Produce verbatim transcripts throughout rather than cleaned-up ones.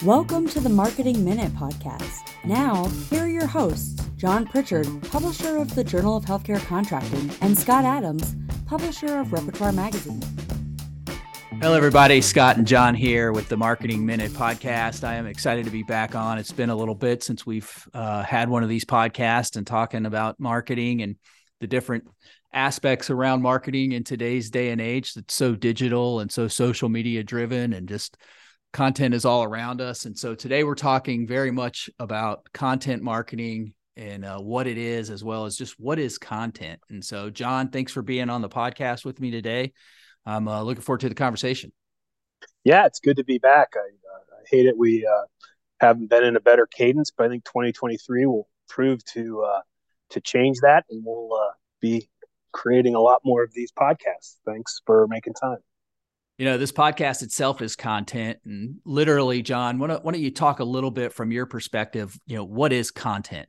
Welcome to the Marketing Minute Podcast. Now, here are your hosts, John Pritchard, publisher of the Journal of Healthcare Contracting, and Scott Adams, publisher of Repertoire Magazine. Hello, everybody. Scott and John here with the Marketing Minute Podcast. I am excited to be back on. It's been a little bit since we've uh, had one of these podcasts and talking about marketing and the different aspects around marketing in today's day and age that's so digital and so social media driven, and just content is all around us. And so today we're talking very much about content marketing and uh, what it is, as well as just what is content. And so, John, thanks for being on the podcast with me today. I'm uh, looking forward to the conversation. Yeah, it's good to be back. I, uh, I hate it. We uh, haven't been in a better cadence, but I think twenty twenty-three will prove to uh, to change that, and we'll uh, be creating a lot more of these podcasts. Thanks for making time. You know, this podcast itself is content, and literally, John, why don't, why don't you talk a little bit from your perspective, you know, what is content?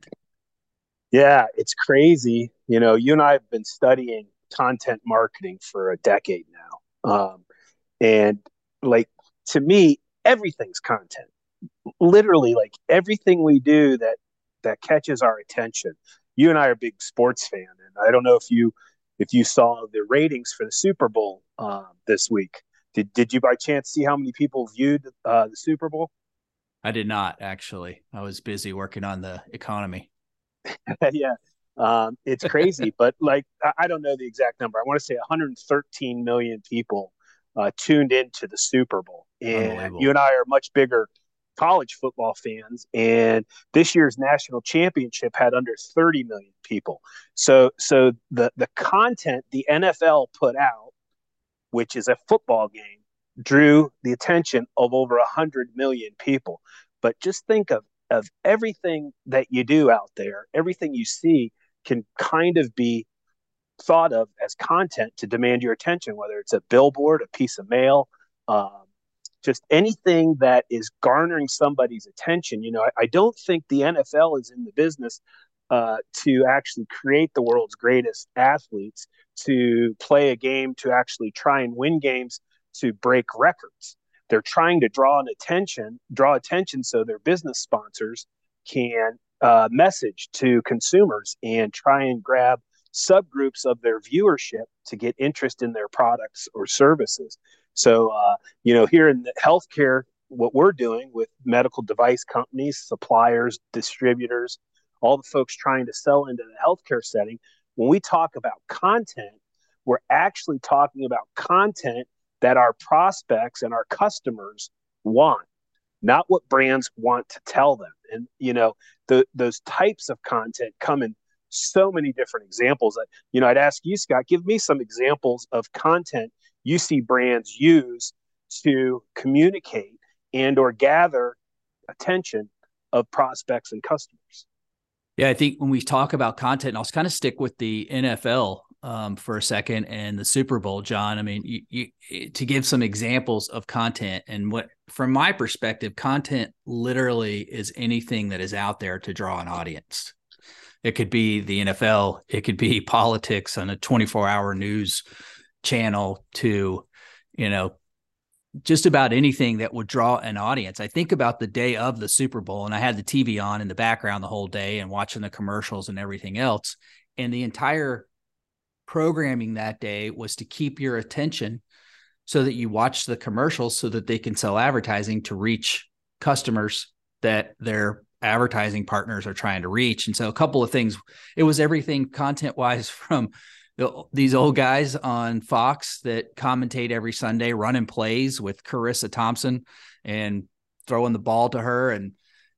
Yeah, it's crazy. You know, you and I have been studying content marketing for a decade now. Um, and like, to me, everything's content. Literally, like everything we do that, that catches our attention. You and I are big sports fan, and I don't know if you, if you saw the ratings for the Super Bowl uh, this week. Did Did you by chance see how many people viewed uh, the Super Bowl? I did not, actually. I was busy working on the economy. Yeah, um, it's crazy, but like I don't know the exact number. I want to say one hundred thirteen million people uh, tuned into the Super Bowl, and you and I are much bigger college football fans. And this year's national championship had under thirty million people. So, so the the content the N F L put out, which is a football game, drew the attention of over one hundred million people. But just think of, of everything that you do out there, everything you see can kind of be thought of as content to demand your attention, whether it's a billboard, a piece of mail, um, just anything that is garnering somebody's attention. You know, I, I don't think the N F L is in the business uh, to actually create the world's greatest athletes, to play a game, to actually try and win games, to break records. They're trying to draw an attention, draw attention so their business sponsors can uh, message to consumers and try and grab subgroups of their viewership to get interest in their products or services. So, uh, you know, here in the healthcare, what we're doing with medical device companies, suppliers, distributors, all the folks trying to sell into the healthcare setting, when we talk about content, we're actually talking about content that our prospects and our customers want, not what brands want to tell them. And, you know, the, those types of content come in so many different examples. That, you know, I'd ask you, Scott, give me some examples of content you see brands use to communicate and or gather attention of prospects and customers. Yeah, I think when we talk about content, I'll kind of stick with the N F L um, for a second and the Super Bowl, John. I mean, you, you, to give some examples of content, and what, from my perspective, content literally is anything that is out there to draw an audience. It could be the N F L, it could be politics on a twenty-four hour news channel, to, you know, just about anything that would draw an audience. I think about the day of the Super Bowl, and I had the T V on in the background the whole day and watching the commercials and everything else. And the entire programming that day was to keep your attention so that you watch the commercials so that they can sell advertising to reach customers that their advertising partners are trying to reach. And so a couple of things, it was everything content wise, from the, these old guys on Fox that commentate every Sunday, running plays with Charissa Thompson and throwing the ball to her, and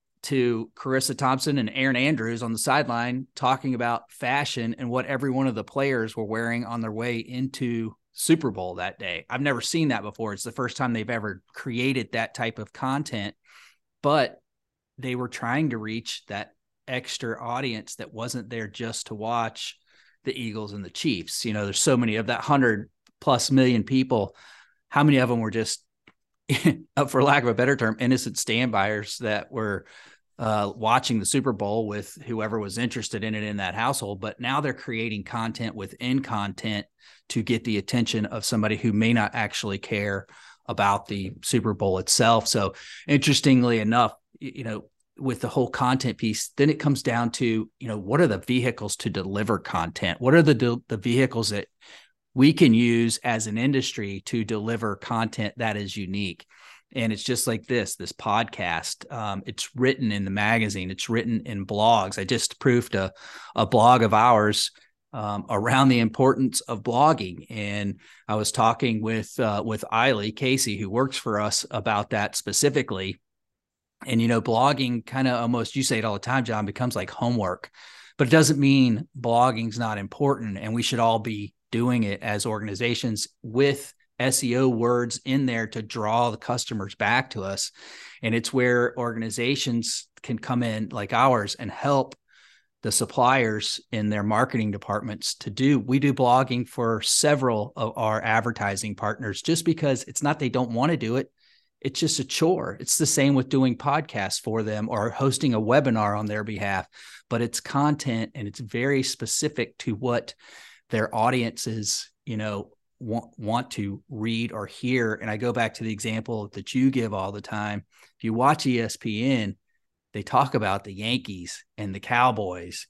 to Charissa Thompson and Erin Andrews on the sideline talking about fashion and what every one of the players were wearing on their way into Super Bowl that day. I've never seen that before. It's the first time they've ever created that type of content, but they were trying to reach that extra audience that wasn't there just to watch the Eagles and the Chiefs. You know, there's so many of that hundred plus million people. How many of them were just, for lack of a better term, innocent standbyers that were uh, watching the Super Bowl with whoever was interested in it in that household? But now they're creating content within content to get the attention of somebody who may not actually care about the Super Bowl itself. So interestingly enough, you know, with the whole content piece, then it comes down to, you know, what are the vehicles to deliver content? What are the, the vehicles that we can use as an industry to deliver content that is unique? And it's just like this, this podcast, um, it's written in the magazine, it's written in blogs. I just proofed a, a blog of ours um, around the importance of blogging. And I was talking with, uh, with Eiley Casey, who works for us, about that specifically. And, you know, blogging kind of almost, you say it all the time, John, becomes like homework, but it doesn't mean blogging's not important. And we should all be doing it as organizations with S E O words in there to draw the customers back to us. And it's where organizations can come in like ours and help the suppliers in their marketing departments to do. We do blogging for several of our advertising partners, just because it's not they don't want to do it. It's just a chore. It's the same with doing podcasts for them or hosting a webinar on their behalf, but it's content and it's very specific to what their audiences, you know, want, want to read or hear. And I go back to the example that you give all the time. If you watch E S P N, they talk about the Yankees and the Cowboys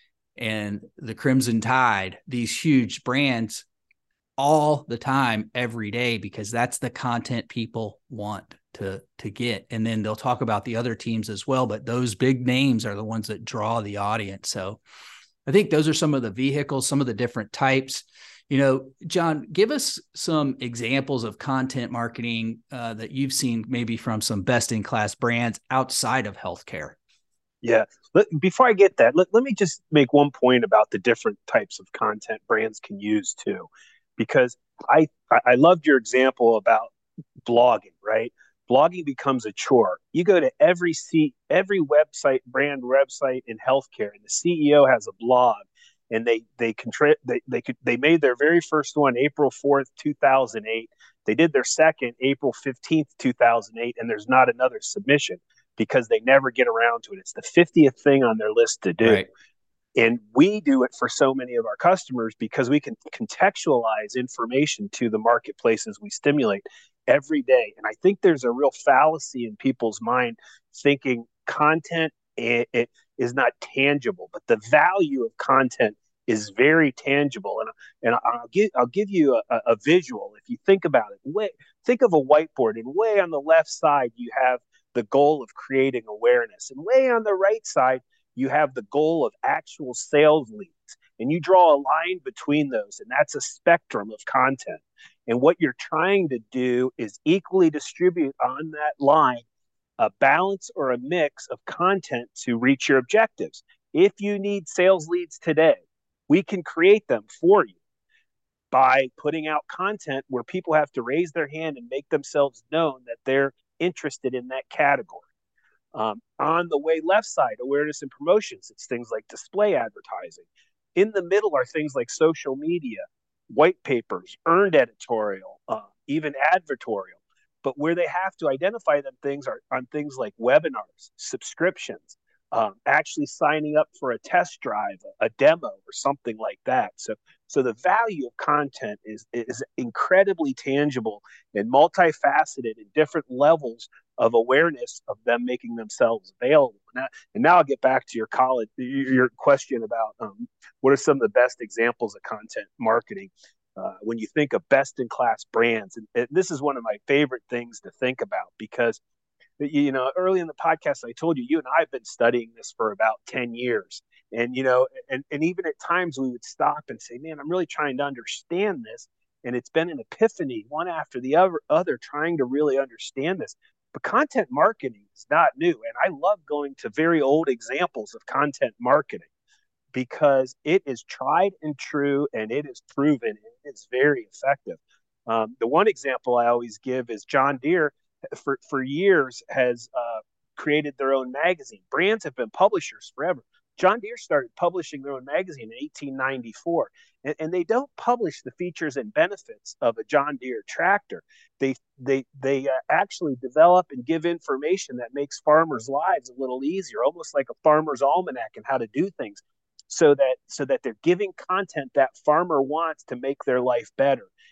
and the Crimson Tide, these huge brands, all the time, every day, because that's the content people want to, to get. And then they'll talk about the other teams as well, but those big names are the ones that draw the audience. So I think those are some of the vehicles, some of the different types. You know, John, give us some examples of content marketing uh, that you've seen maybe from some best-in-class brands outside of healthcare. Yeah. Let, before I get that, let, let me just make one point about the different types of content brands can use too. Because I, I loved your example about blogging, right? Blogging becomes a chore. You go to every seat, every website, brand website in healthcare, and the C E O has a blog, and they they contra- they they could they made their very first one April fourth, two thousand eight. They did their second April fifteenth, two thousand eight, and there's not another submission because they never get around to it. It's the fiftieth thing on their list to do. Right. And we do it for so many of our customers because we can contextualize information to the marketplaces we stimulate every day. And I think there's a real fallacy in people's mind thinking content it, it is not tangible, but the value of content is very tangible. And, and I'll give, I'll give you a, a visual. If you think about it, way, think of a whiteboard, and way on the left side, you have the goal of creating awareness. And way on the right side, you have the goal of actual sales leads, and you draw a line between those, and that's a spectrum of content. And what you're trying to do is equally distribute on that line a balance or a mix of content to reach your objectives. If you need sales leads today, we can create them for you by putting out content where people have to raise their hand and make themselves known that they're interested in that category. Um, on the way left side, awareness and promotions, it's things like display advertising. In the middle are things like social media, white papers, earned editorial, uh, even advertorial. But where they have to identify them things are on things like webinars, subscriptions, um, actually signing up for a test drive, a demo, or something like that. So, so the value of content is is incredibly tangible and multifaceted in different levels of awareness of them making themselves available. Now, and now I'll get back to your college, your question about um, what are some of the best examples of content marketing. Uh, when you think of best-in-class brands, and, and this is one of my favorite things to think about because, you know, early in the podcast, I told you, you and I have been studying this for about ten years. And, you know, and, and even at times we would stop and say, man, I'm really trying to understand this. And it's been an epiphany, one after the other, other trying to really understand this. But content marketing is not new. And I love going to very old examples of content marketing because it is tried and true and it is proven. And it's very effective. Um, the one example I always give is John Deere for, for years has uh, created their own magazine. Brands have been publishers forever. John Deere started publishing their own magazine in eighteen ninety-four, and, and they don't publish the features and benefits of a John Deere tractor. They they they uh, actually develop and give information that makes farmers' lives a little easier, almost like a farmer's almanac and how to do things, so that so that they're giving content that farmer wants to make their life better.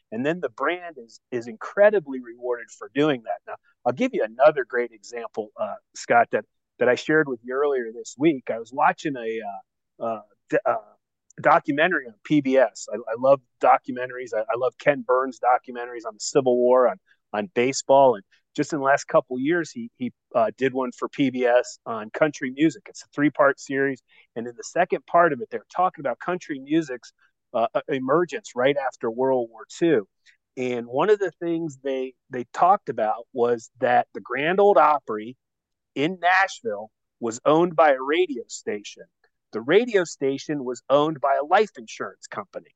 And then the brand is is incredibly rewarded for doing that. Now, I'll give you another great example, uh, Scott, that that I shared with you earlier this week. I was watching a uh, uh, uh, documentary on P B S. I, I love documentaries. I, I love Ken Burns documentaries on the Civil War, on on baseball, and just in the last couple of years, he he uh, did one for P B S on country music. It's a three part series, and in the second part of it, they're talking about country music's uh, emergence right after World War Two. And one of the things they they talked about was that the Grand Ole Opry in Nashville was owned by a radio station. The radio station was owned by a life insurance company.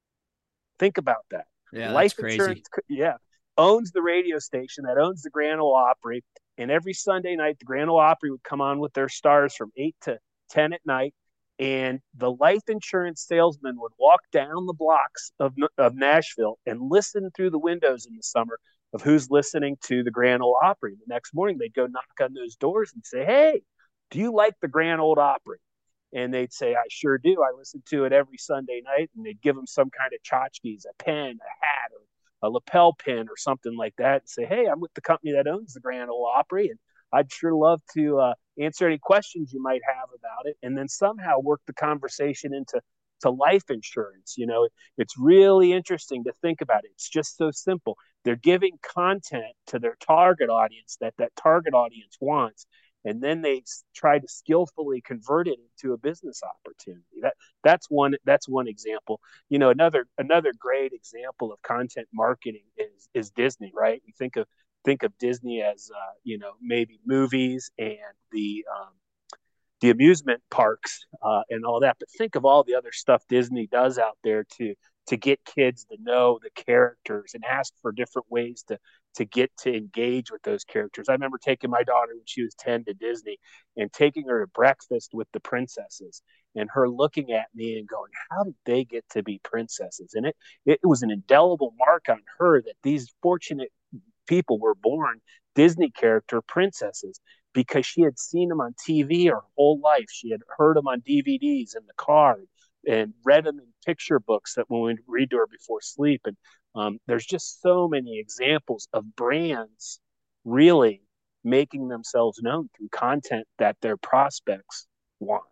Think about that. Yeah, life that's crazy. Insurance, yeah, owns the radio station that owns the Grand Ole Opry. And every Sunday night, the Grand Ole Opry would come on with their stars from eight to ten at night. And the life insurance salesman would walk down the blocks of, of Nashville and listen through the windows in the summer of who's listening to the Grand Ole Opry. The next morning, they'd go knock on those doors and say, "Hey, do you like the Grand Ole Opry?" And they'd say, "I sure do. I listen to it every Sunday night." And they'd give them some kind of tchotchkes, a pen, a hat, or a lapel pin or something like that, and say, "Hey, I'm with the company that owns the Grand Ole Opry, and I'd sure love to uh, answer any questions you might have about it." And then somehow work the conversation into to life insurance. You know, it's really interesting to think about it. It's just so simple. They're giving content to their target audience that that target audience wants, and then they try to skillfully convert it into a business opportunity. That that's one that's one example. You know, another another great example of content marketing is is Disney, right? You think of think of Disney as uh, you know, maybe movies and the um, the amusement parks uh, and all that, but think of all the other stuff Disney does out there to to get kids to know the characters and ask for different ways to to get to engage with those characters. I remember taking my daughter when she was ten to Disney and taking her to breakfast with the princesses, and her looking at me and going, "How did they get to be princesses?" And it it was an indelible mark on her that these fortunate people were born Disney character princesses, because she had seen them on T V her whole life. She had heard them on D V Ds in the car and read them in picture books that when we read to her before sleep. And um, there's just so many examples of brands really making themselves known through content that their prospects want.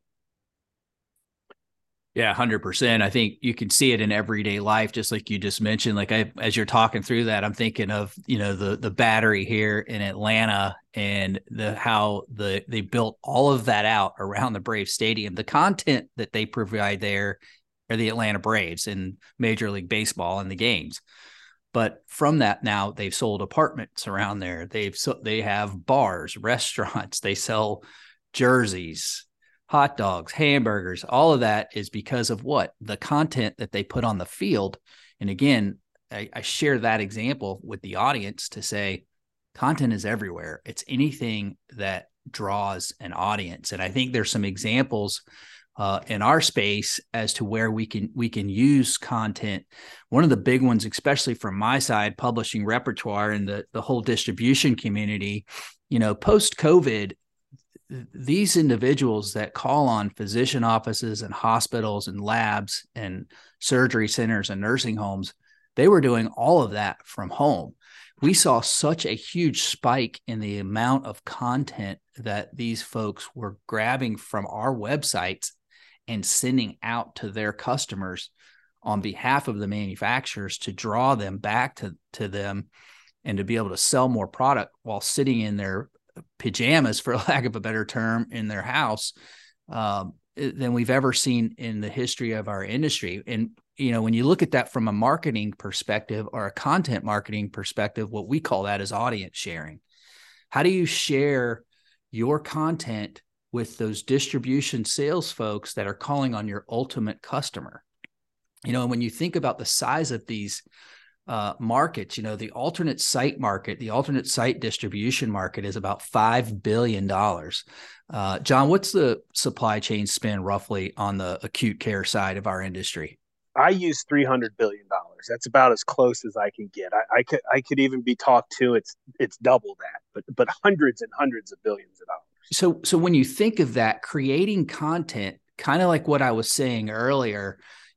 Yeah, one hundred percent. I think you can see it in everyday life, just like you just mentioned. Like I, as you're talking through that, I'm thinking of, you know, the the Battery here in Atlanta and the how the they built all of that out around the Braves Stadium. The content that they provide there are the Atlanta Braves and Major League Baseball and the games. But from that, now they've sold apartments around there. They've so they have bars, restaurants. They sell jerseys, hot dogs, hamburgers. All of that is because of what? The content that they put on the field. And again, I, I share that example with the audience to say content is everywhere. It's anything that draws an audience. And I think there's some examples uh, in our space as to where we can we can use content. One of the big ones, especially from my side, publishing repertoire and the, the whole distribution community, you know, post-COVID, these individuals that call on physician offices and hospitals and labs and surgery centers and nursing homes, they were doing all of that from home. We saw such a huge spike in the amount of content that these folks were grabbing from our websites and sending out to their customers on behalf of the manufacturers to draw them back to, to them and to be able to sell more product while sitting in their pajamas, for lack of a better term, in their house um, than we've ever seen in the history of our industry. And, you know, when you look at that from a marketing perspective or a content marketing perspective, what we call that is audience sharing. How do you share your content with those distribution sales folks that are calling on your ultimate customer? You know, when you think about the size of these uh, markets, you know, the alternate site market, the alternate site distribution market is about five billion dollars. Uh, John, what's the supply chain spend roughly on the acute care side of our industry? I use three hundred billion dollars. That's about as close as I can get. I, I could I could even be talked to. It's it's double that, but but hundreds and hundreds of billions of dollars. So so when you think of that, creating content, kind of like what I was saying earlier,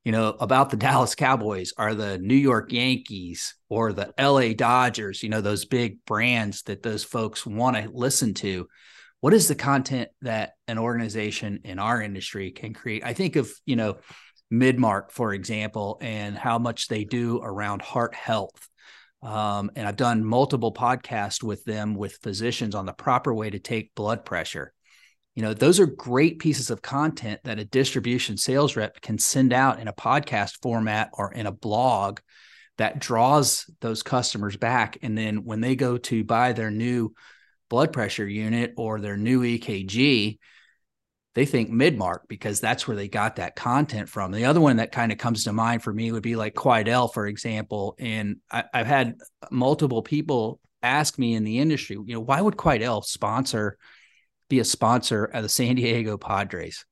you know, about the Dallas Cowboys are the New York Yankees or the L A Dodgers, you know, those big brands that those folks want to listen to. What is the content that an organization in our industry can create? I think of, you know, Midmark, for example, and how much they do around heart health. Um, and I've done multiple podcasts with them, with physicians, on the proper way to take blood pressure. You know, those are great pieces of content that a distribution sales rep can send out in a podcast format or in a blog that draws those customers back. And then when they go to buy their new blood pressure unit or their new E K G, they think Midmark, because that's where they got that content from. The other one that kind of comes to mind for me would be like Quidel, for example. And I, I've had multiple people ask me in the industry, you know, why would Quidel sponsor, be a sponsor of the San Diego Padres?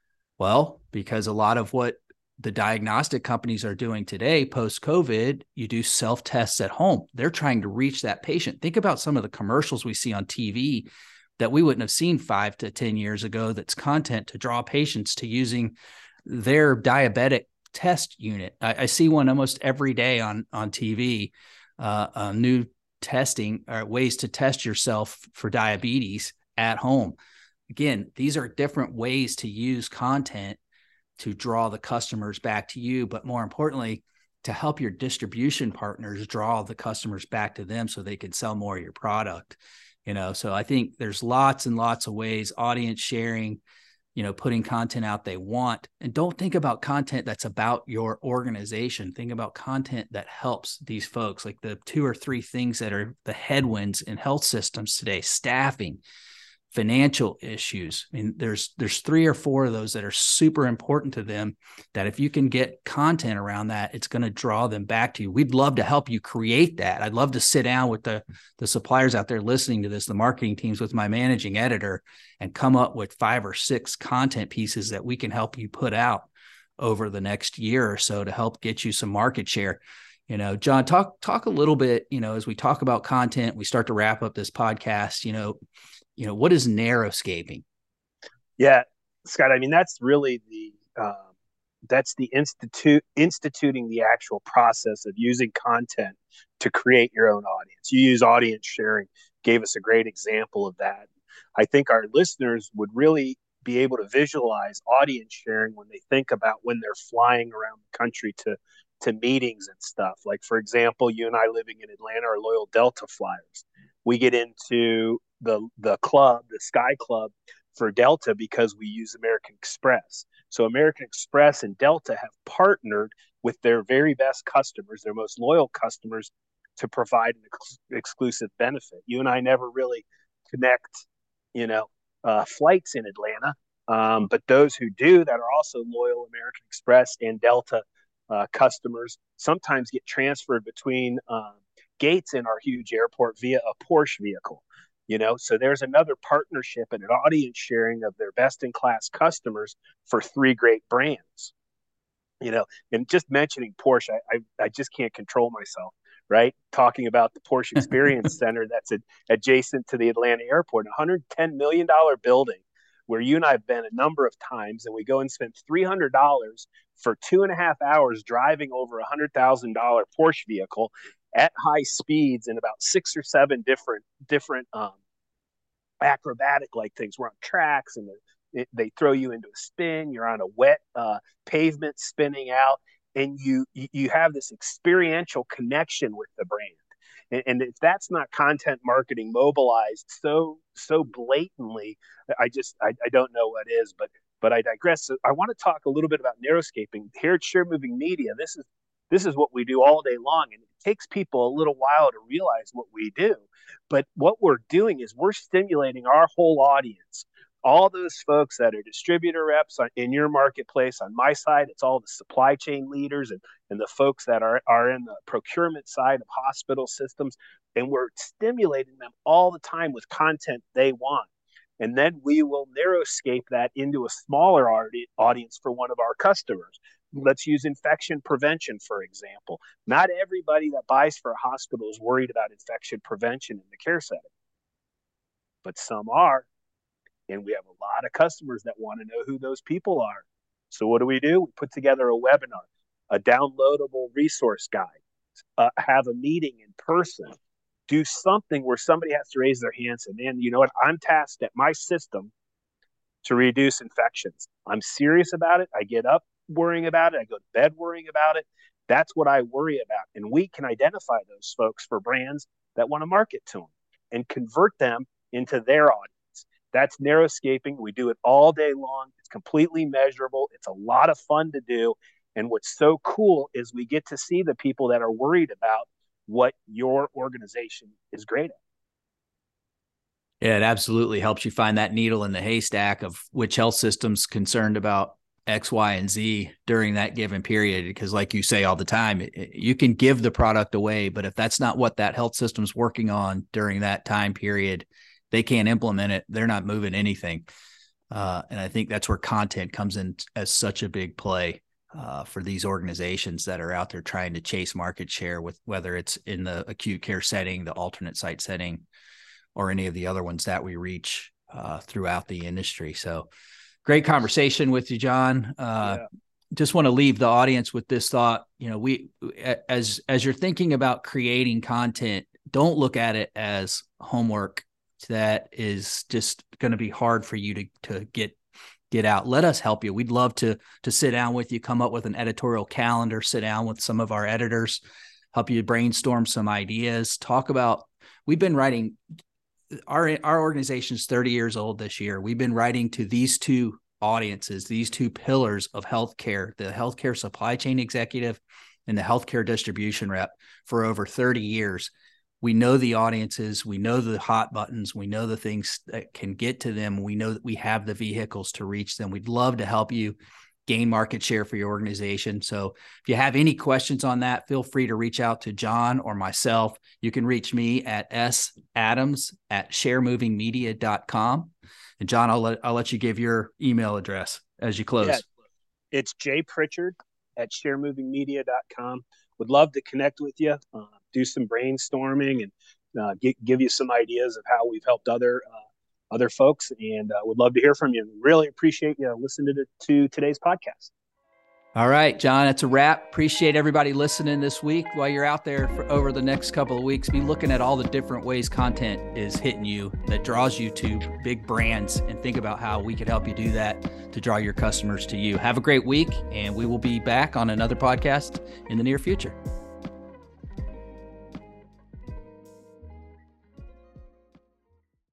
Well, because a lot of what the diagnostic companies are doing today, post-COVID, you do self-tests at home. They're trying to reach that patient. Think about some of the commercials we see on T V that we wouldn't have seen five to ten years ago. That's content to draw patients to using their diabetic test unit. I, I see one almost every day on, on T V, uh, uh, new testing or ways to test yourself for diabetes at home. Again, these are different ways to use content to draw the customers back to you, but more importantly, to help your distribution partners draw the customers back to them so they can sell more of your product. You know, so I think there's lots and lots of ways, audience sharing, you know, putting content out they want. And don't think about content that's about your organization. Think about content that helps these folks, like the two or three things that are the headwinds in health systems today: staffing, financial issues. I mean, there's there's three or four of those that are super important to them, that if you can get content around that, it's going to draw them back to you. We'd love to help you create that. I'd love to sit down with the, the suppliers out there listening to this, the marketing teams, with my managing editor, and come up with five or six content pieces that we can help you put out over the next year or so to help get you some market share. You know, John, talk talk a little bit, you know, as we talk about content, we start to wrap up this podcast, you know, you know, what is narrowscaping? Yeah, Scott, I mean, that's really the, um, that's the institute instituting the actual process of using content to create your own audience. You use audience sharing, gave us a great example of that. I think our listeners would really be able to visualize audience sharing when they think about when they're flying around the country to, to meetings and stuff. Like, for example, you and I living in Atlanta are loyal Delta flyers. We get into the the club, the Sky Club for Delta, because we use American Express. So American Express and Delta have partnered with their very best customers, their most loyal customers, to provide an ex- exclusive benefit. You and I never really connect, you know, uh, flights in Atlanta, um, but those who do, that are also loyal American Express and Delta uh, customers, sometimes get transferred between um, gates in our huge airport via a Porsche vehicle. You know, so there's another partnership and an audience sharing of their best in class customers for three great brands. You know, and just mentioning Porsche, I, I, I just can't control myself, right? Talking about the Porsche Experience Center that's a, adjacent to the Atlanta airport, a one hundred ten million dollars building where you and I have been a number of times, and we go and spend three hundred dollars for two and a half hours driving over a one hundred thousand dollars Porsche vehicle at high speeds in about six or seven different different um, acrobatic like things. We're on tracks, and they, they throw you into a spin. You're on a wet uh, pavement spinning out, and you you have this experiential connection with the brand. And, and if that's not content marketing mobilized so so blatantly, I just I, I don't know what is. But but I digress. So I want to talk a little bit about narrowscaping here at Shared Moving Media. This is This is what we do all day long, and it takes people a little while to realize what we do. But what we're doing is we're stimulating our whole audience, all those folks that are distributor reps in your marketplace. On my side, it's all the supply chain leaders and, and the folks that are, are in the procurement side of hospital systems, and we're stimulating them all the time with content they want. And then we will narrowscape that into a smaller audience for one of our customers. Let's use infection prevention, for example. Not everybody that buys for a hospital is worried about infection prevention in the care setting, but some are. And we have a lot of customers that want to know who those people are. So what do we do? We put together a webinar, a downloadable resource guide, uh, have a meeting in person, do something where somebody has to raise their hands and, man, you know what? I'm tasked at my system to reduce infections. I'm serious about it. I get up worrying about it. I go to bed worrying about it. That's what I worry about. And we can identify those folks for brands that want to market to them and convert them into their audience. That's narrowscaping. We do it all day long. It's completely measurable. It's a lot of fun to do. And what's so cool is we get to see the people that are worried about what your organization is great at. Yeah, it absolutely helps you find that needle in the haystack of which health system's concerned about X, Y, and Z during that given period. Because like you say all the time, it, you can give the product away, but if that's not what that health system's working on during that time period, they can't implement it. They're not moving anything. Uh, and I think that's where content comes in as such a big play uh, for these organizations that are out there trying to chase market share, with whether it's in the acute care setting, the alternate site setting, or any of the other ones that we reach uh, throughout the industry. So great conversation with you, John. Uh, yeah. Just want to leave the audience with this thought. You know, we, as, as you're thinking about creating content, don't look at it as homework that is just going to be hard for you to, to get, get out. Let us help you. We'd love to, to sit down with you, come up with an editorial calendar, sit down with some of our editors, help you brainstorm some ideas, talk about, we've been writing, Our our organization is thirty years old this year. We've been writing to these two audiences, these two pillars of healthcare, the healthcare supply chain executive and the healthcare distribution rep, for over thirty years. We know the audiences, we know the hot buttons, we know the things that can get to them. We know that we have the vehicles to reach them. We'd love to help you gain market share for your organization. So if you have any questions on that, feel free to reach out to John or myself. You can reach me at s adams at share moving media dot com. And John, I'll let, I'll let you give your email address as you close. Yeah, it's jpritchard at share moving media dot com. Would love to connect with you, uh, do some brainstorming, and uh, get, give you some ideas of how we've helped other uh, other folks, and uh, would love to hear from you. Really appreciate you listening to, to today's podcast. All right, John, that's a wrap. Appreciate everybody listening this week. While you're out there for over the next couple of weeks, be looking at all the different ways content is hitting you that draws you to big brands, and think about how we could help you do that to draw your customers to you. Have a great week, and we will be back on another podcast in the near future.